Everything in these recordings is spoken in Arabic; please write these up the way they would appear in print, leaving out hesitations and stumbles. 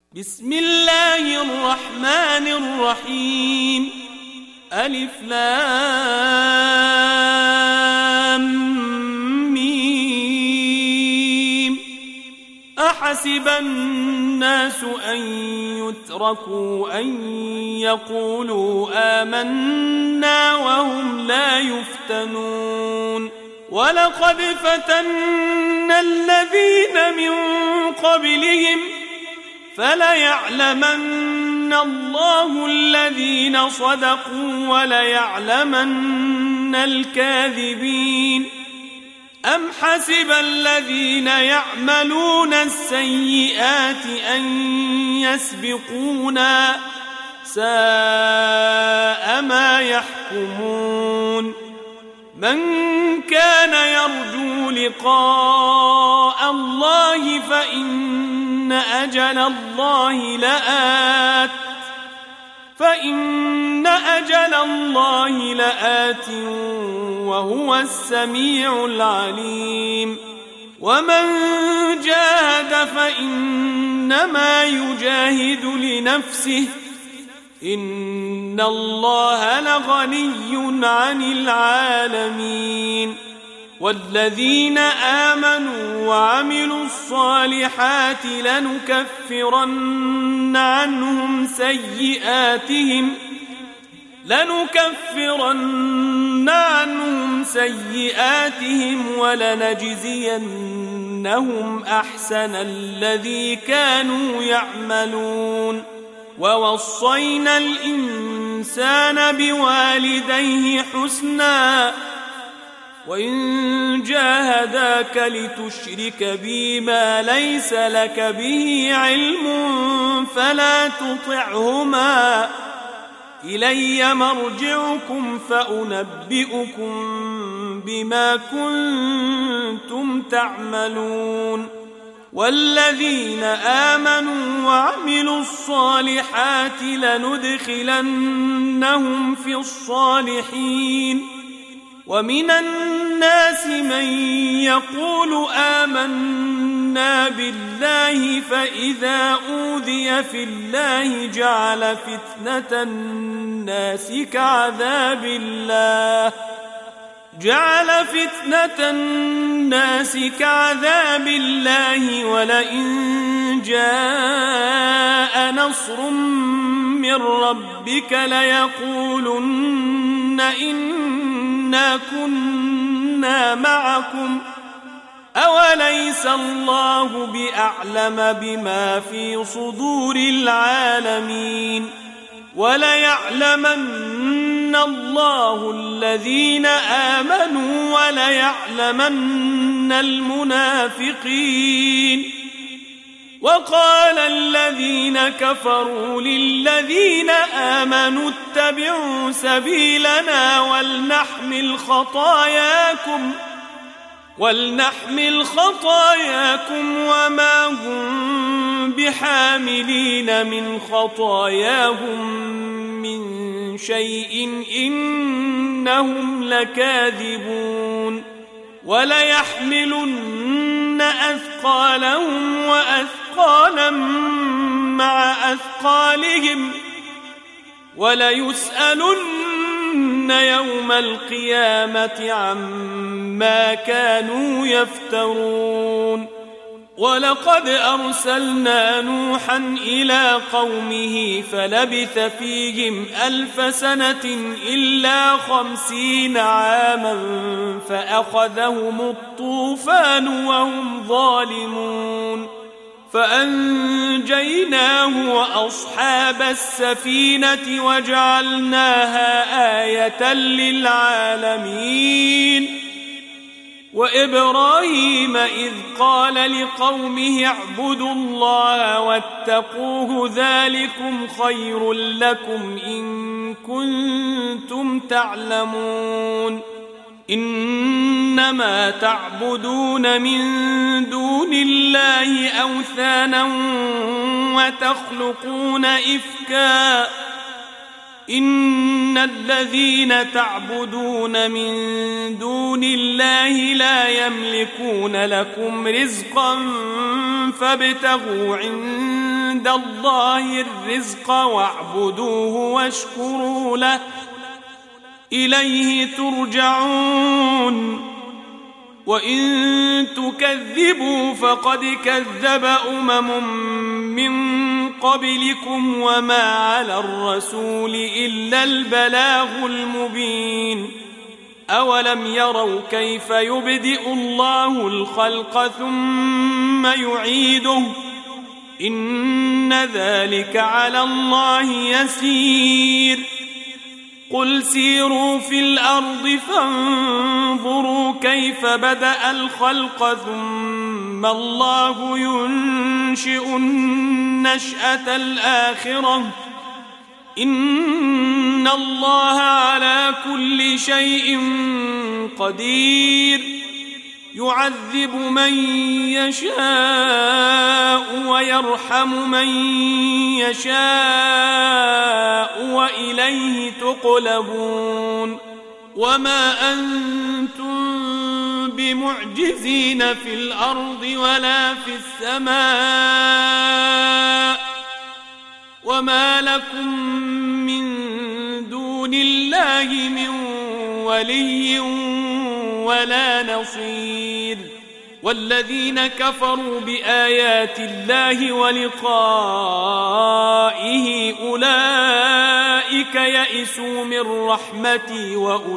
بسم الله الرحمن الرحيم. ألف لام ميم. أحسب الناس أن يتركوا أن يقولوا آمنا وهم لا يفتنون. ولقد فتنا الذين من قبلهم فليعلمن الله الذين صدقوا وليعلمن الكاذبين. أم حسب الذين يعملون السيئات أن يسبقونا ساء ما يحكمون. من كان يرجو لقاء الله فإن أجل الله لآت وهو السميع العليم. ومن جاهد فإنما يجاهد لنفسه إن الله لغني عن العالمين. والذين آمنوا وعملوا الصالحات لنكفرن عنهم سيئاتهم ولنجزينهم أحسن الذي كانوا يعملون. ووصينا الإنسان بوالديه حسنا وإن جاهداك لتشرك بي ما ليس لك به علم فلا تطعهما إلي مرجعكم فأنبئكم بما كنتم تعملون. والذين آمنوا وعملوا الصالحات لندخلنهم في الصالحين. ومن الناس من يقول آمنا بالله فإذا أوذي في الله جعل فتنة الناس كعذاب الله ولئن جاء نصر من ربك ليقولن إنا كنا معكم أوليس الله بأعلم بما في صدور العالمين. وليعلمن الله الذين آمنوا وليعلمن المنافقين. وقال الذين كفروا للذين آمنوا اتبعوا سبيلنا ولنحمل خطاياكم وما هم بحاملين من خطاياهم من شيء إنهم لكاذبون. وليحملن أثقالهم وأثقالا مع أثقالهم وليسألن يوم القيامة عما كانوا يفترون. ولقد أرسلنا نوحا إلى قومه فلبث فيهم 1000 سنة إلا 50 عاما فأخذهم الطوفان وهم ظالمون. فأنجيناه وأصحاب السفينة وجعلناها آية للعالمين. وإبراهيم إذ قال لقومه اعبدوا الله واتقوه ذلكم خير لكم إن كنتم تعلمون. إنما تعبدون من دون الله أوثانا وتخلقون إفكا إن الذين تعبدون من دون الله لا يملكون لكم رزقا فابتغوا عند الله الرزق واعبدوه واشكروا له إليه ترجعون وإن تكذبوا فقد كذب من قبلكم وما على الرسول إلا البلاغ المبين أولم يروا كيف يبدئ الله الخلق ثم يعيده إن ذلك على الله يسير قل سيروا في الأرض فانظروا كيف بدأ الخلق ثم الله ينشئ النشأة الآخرة إن الله على كل شيء قدير يعذب من يشاء ويرحم من يشاء وإليه تقلبون وما أنتم بمعجزين في الأرض ولا في السماء وما لكم من دون الله من ولي ولا نصير والذين كفروا بآيات الله ولقائه أولئك يئسوا من رحمتي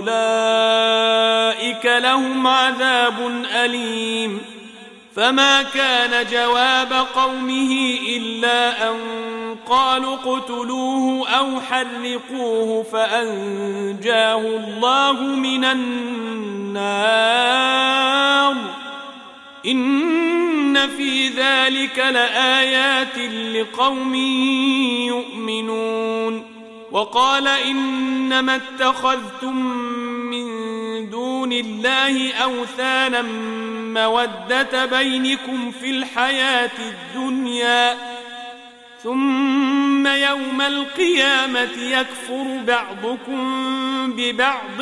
وأولئك لهم عذاب أليم فما كان جواب قومه إلا أن قالوا اقتلوه أو حرقوه فأنجاه الله من النار إن في ذلك لآيات لقوم يؤمنون وقال إنما اتخذتم من دون الله أوثانا مودة بينكم في الحياة الدنيا ثم يوم القيامة يكفر بعضكم ببعض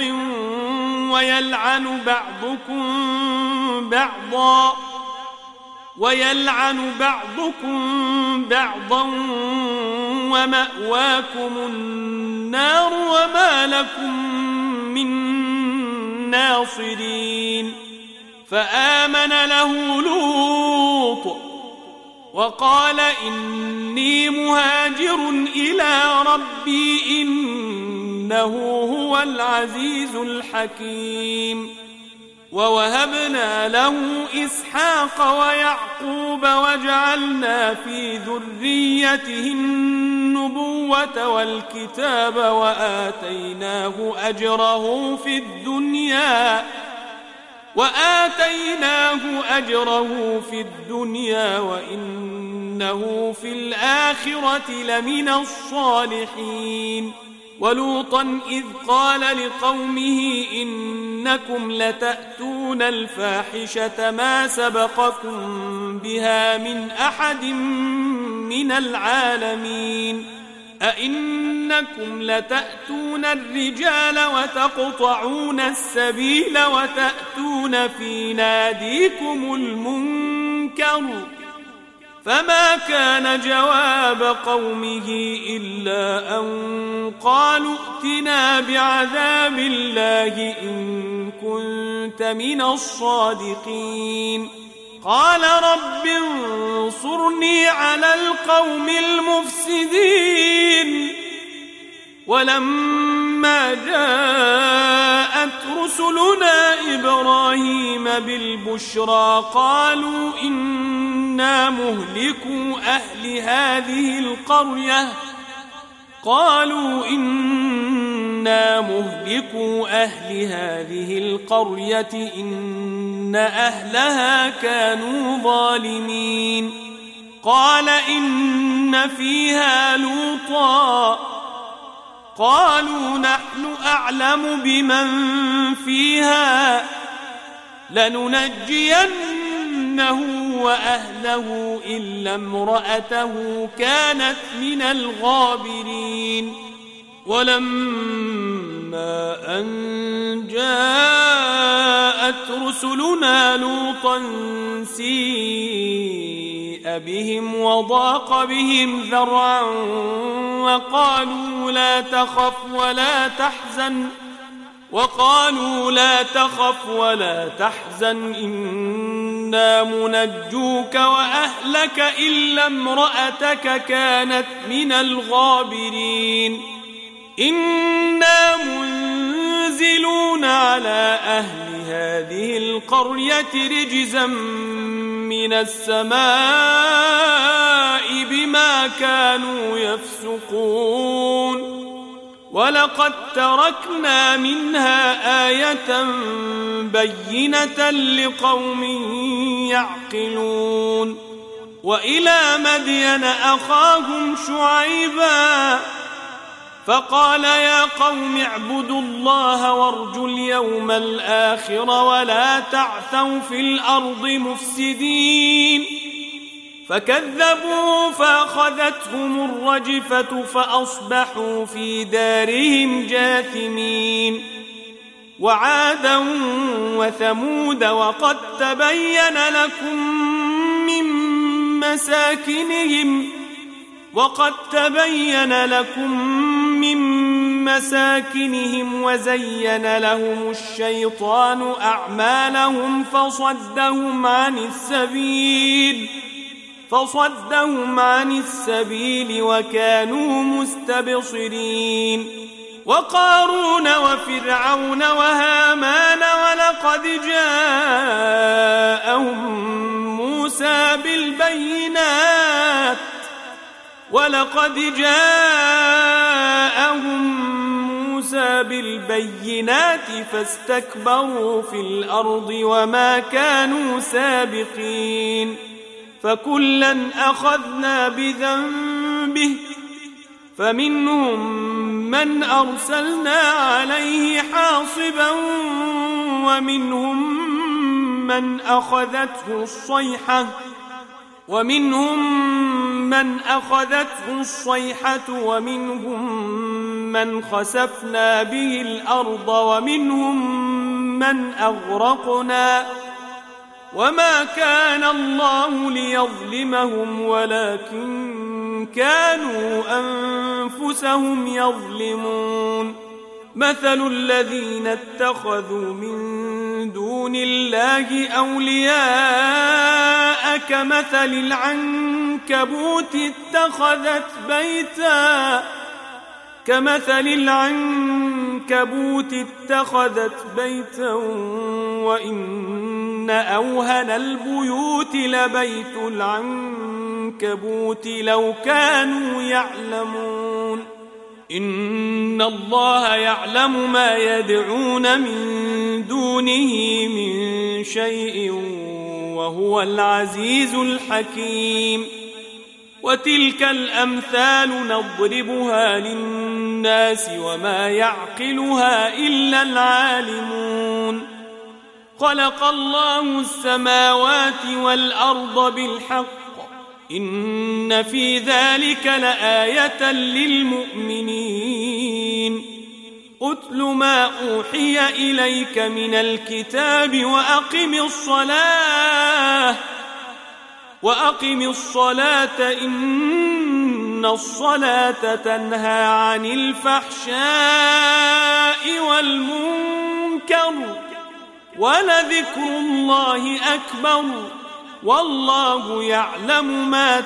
ويلعن بعضكم بعضا ومأواكم النار وما لكم من ناصرين فآمن له لوط وقال إني مهاجر إلى ربي إنه هو العزيز الحكيم ووهبنا له إسحاق ويعقوب وجعلنا في ذريته النبوة والكتاب وآتيناه أجره في الدنيا وإنه في الآخرة لمن الصالحين ولوطا إذ قال لقومه إنكم لتأتون الفاحشة ما سبقكم بها من أحد من العالمين أئنكم لتأتون الرجال وتقطعون السبيل وتأتون في ناديكم المنكر فما كان جواب قومه إلا أن قالوا ائتنا بعذاب الله إن كنت من الصادقين قال رب انصرني على القوم المفسدين ولما جاءت رسلنا إبراهيم بالبشرى قالوا إنا مهلكو أهل هذه القرية إن أهلها كانوا ظالمين قال إن فيها لوطا قالوا نحن أعلم بمن فيها لننجينه وأهله إلا امرأته كانت من الغابرين ولما أن جاءت رسلنا لوطا سيء بهم وضاق بهم ذرعا وقالوا لا تخف ولا تحزن إنا منجوك وأهلك إلا امرأتك كانت من الغابرين إنا منزلون على أهل هذه القرية رجزا من السماء بما كانوا يفسقون ولقد تركنا منها آية بينة لقوم يعقلون وإلى مدين أخاهم شعيبا فقال يا قوم اعبدوا الله وارجوا اليوم الآخر ولا تعثوا في الأرض مفسدين فكذبوا فأخذتهم الرجفة فأصبحوا في دارهم جاثمين وعادا وثمود وقد تبين لكم من مساكنهم وزين لهم الشيطان أعمالهم فصدهم عن السبيل وكانوا مستبصرين وقارون وفرعون وهامان ولقد جاءهم موسى بالبينات فاستكبروا في الأرض وما كانوا سابقين فكلا أخذنا بذنبه فمنهم من أرسلنا عليه حاصبا ومنهم من أخذته الصيحة ومنهم من خسفنا به الأرض ومنهم من أغرقنا وما كان الله ليظلمهم ولكن كانوا أنفسهم يظلمون مثل الذين اتخذوا من دون الله أولياء كمثل العنكبوت اتخذت بيتا وإن أوهن البيوت لبيت العنكبوت لو كانوا يعلمون إن الله يعلم ما يدعون من دونه من شيء وهو العزيز الحكيم وتلك الأمثال نضربها للناس وما يعقلها إلا العالمون خلق الله السماوات والأرض بالحق إن في ذلك لآية للمؤمنين أتل ما أوحي إليك من الكتاب وأقم الصلاة إن الصلاة تنهى عن الفحشاء والمنكر ولذكر الله أكبر والله يعلم ما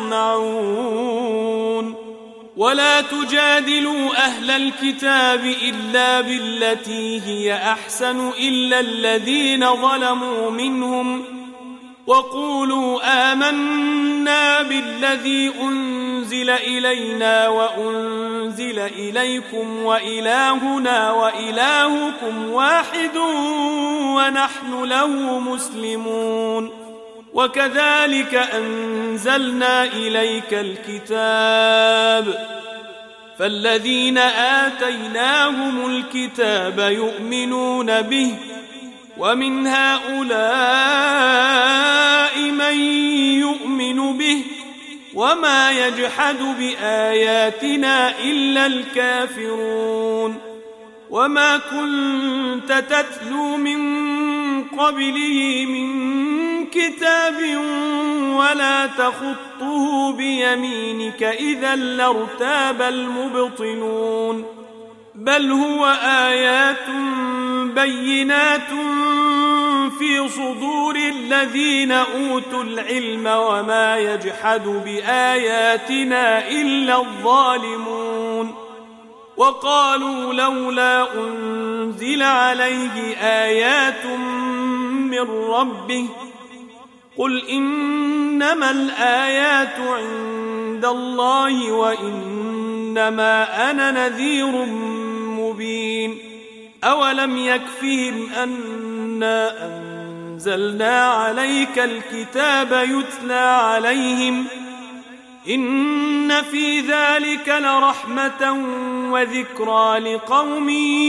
تصنعون ولا تجادلوا أهل الكتاب إلا بالتي هي أحسن إلا الذين ظلموا منهم وقولوا آمنا بالذي أنزل إلينا وأنزل إليكم وإلهنا وإلهكم واحد ونحن له مسلمون وكذلك أنزلنا إليك الكتاب فالذين آتيناهم الكتاب يؤمنون به ومن هؤلاء من يؤمن به وما يجحد بآياتنا إلا الكافرون وما كنت تتلو من قبله من كتاب ولا تخطه بيمينك إذا لارتاب المبطلون بل هو آيات بينات في صدور الذين أوتوا العلم وما يجحد بآياتنا إلا الظالمون وقالوا لولا أنزل عليه آيات من ربه قل إنما الآيات عند الله وإنما أنا نذير مبين أولم يكفهم أنا أنزلنا عليك الكتاب يتلى عليهم إن في ذلك لرحمة وذكرى لقوم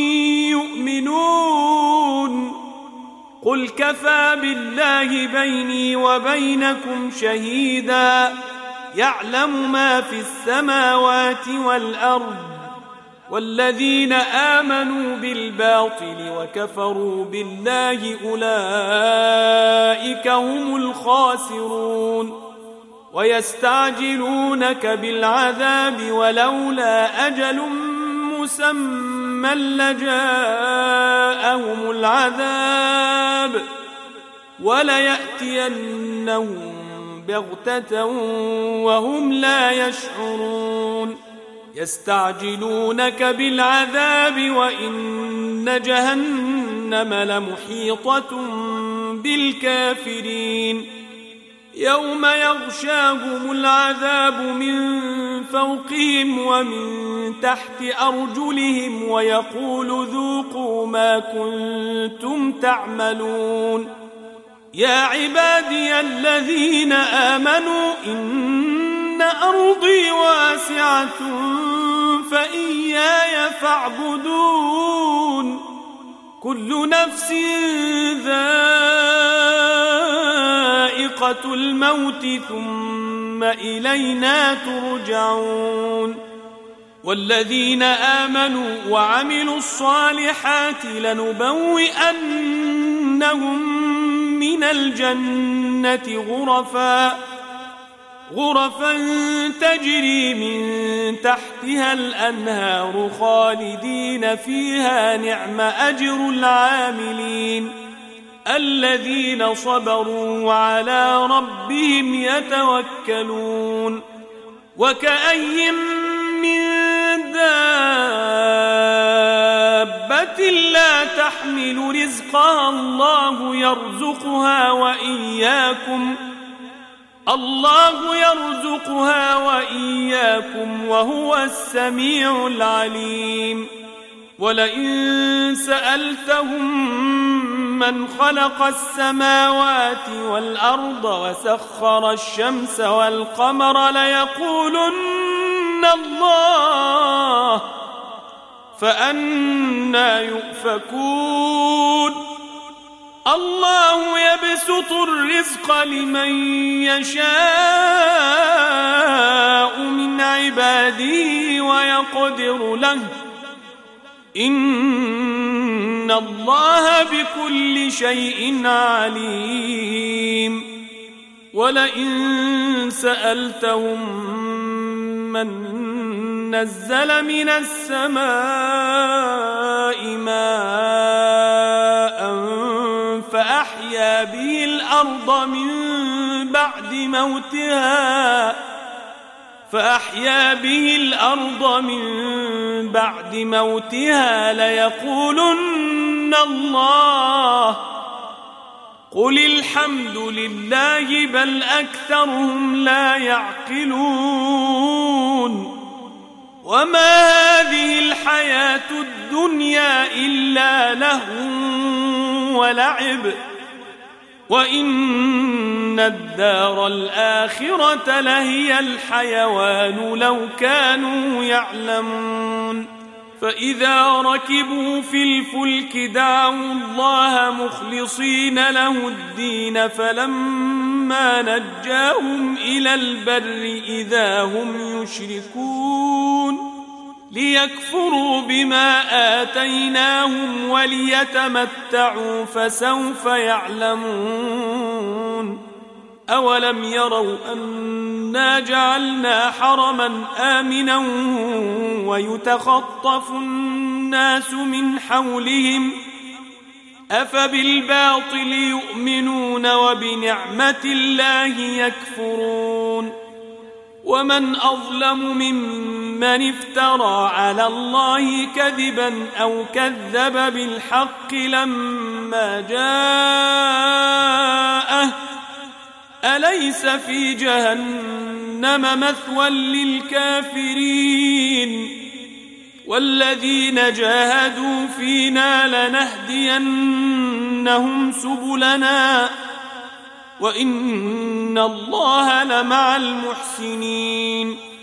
يؤمنون قل كفى بالله بيني وبينكم شهيدا يعلم ما في السماوات والأرض والذين آمنوا بالباطل وكفروا بالله أولئك هم الخاسرون ويستعجلونك بالعذاب ولولا أجل مسمى لجاءهم العذاب وليأتينهم بغتة وهم لا يشعرون يستعجلونك بالعذاب وإن جهنم لمحيطة بالكافرين يوم يغشاهم العذاب من فوقهم ومن تحت أرجلهم ويقول ذوقوا ما كنتم تعملون يا عبادي الذين آمنوا إن أرضي واسعة فإياي فاعبدون كل نفس ذائقة الموت ثم إلينا ترجعون والذين آمنوا وعملوا الصالحات لنبوئنهم من الجنة غرفا تجري من تحتها الأنهار خالدين فيها نعم أجر العاملين الذين صبروا وعلى ربهم يتوكلون وكأي من دابة لا تحمل رزقها الله يرزقها وإياكم وهو السميع العليم ولئن سألتهم من خلق السماوات والأرض وسخر الشمس والقمر ليقولن الله فأنى يؤفكون الله يبسط الرزق لمن يشاء من عباده ويقدر له إن الله بكل شيء عليم ولئن سألتهم من نزل من السماء ماء فأحيا به الأرض من بعد موتها ليقولن الله قل الحمد لله بل أكثرهم لا يعقلون وما هذه الحياة الدنيا إلا لهو ولعب وإن الدار الآخرة لهي الحيوان لو كانوا يعلمون فإذا ركبوا في الفلك دعوا الله مخلصين له الدين فلما نجاهم إلى البر إذا هم يشركون ليكفروا بما آتيناهم وليتمتعوا فسوف يعلمون أولم يروا أنا جعلنا حرما آمنا ويتخطف الناس من حولهم أفبالباطل يؤمنون وبنعمة الله يكفرون ومن أظلم ممن افترى على الله كذبا أو كذب بالحق لما جاءه أليس في جهنم مثوى للكافرين والذين جاهدوا فينا لنهدينهم سبلنا وإن الله لمع المحسنين